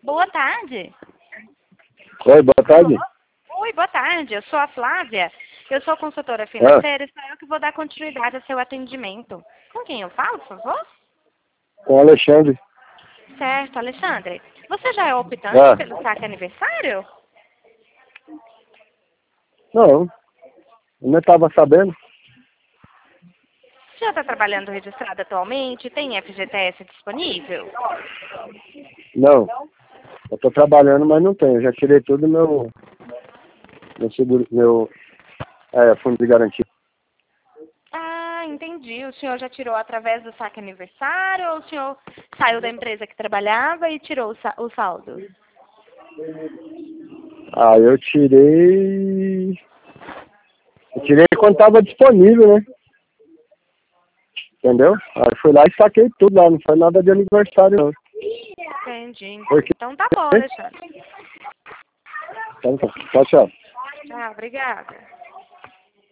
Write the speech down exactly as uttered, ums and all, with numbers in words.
Boa tarde. Oi, boa tarde. Oi, boa tarde. Eu sou a Flávia. Eu sou consultora financeira e sou eu que vou dar continuidade ao seu atendimento. Com quem eu falo, por favor? Com o Alexandre. Certo, Alexandre. Você já é optante Ah. pelo saque aniversário? Não, eu não estava sabendo. Já está trabalhando registrado atualmente? Tem F G T S disponível? Não. Eu estou trabalhando, mas não tenho. Eu já tirei tudo meu, meu seguro, meu é, fundo de garantia. Ah, entendi. O senhor já tirou através do saque aniversário ou o senhor saiu da empresa que trabalhava e tirou o, sa o saldo? Ah, eu tirei... Eu tirei quando estava disponível, né? Entendeu? Aí fui lá e saquei tudo lá. Não foi nada de aniversário, não. Entendi. Porque... Então tá bom, Alexandre. Então, tá. Tchau, tchau. Ah, obrigada.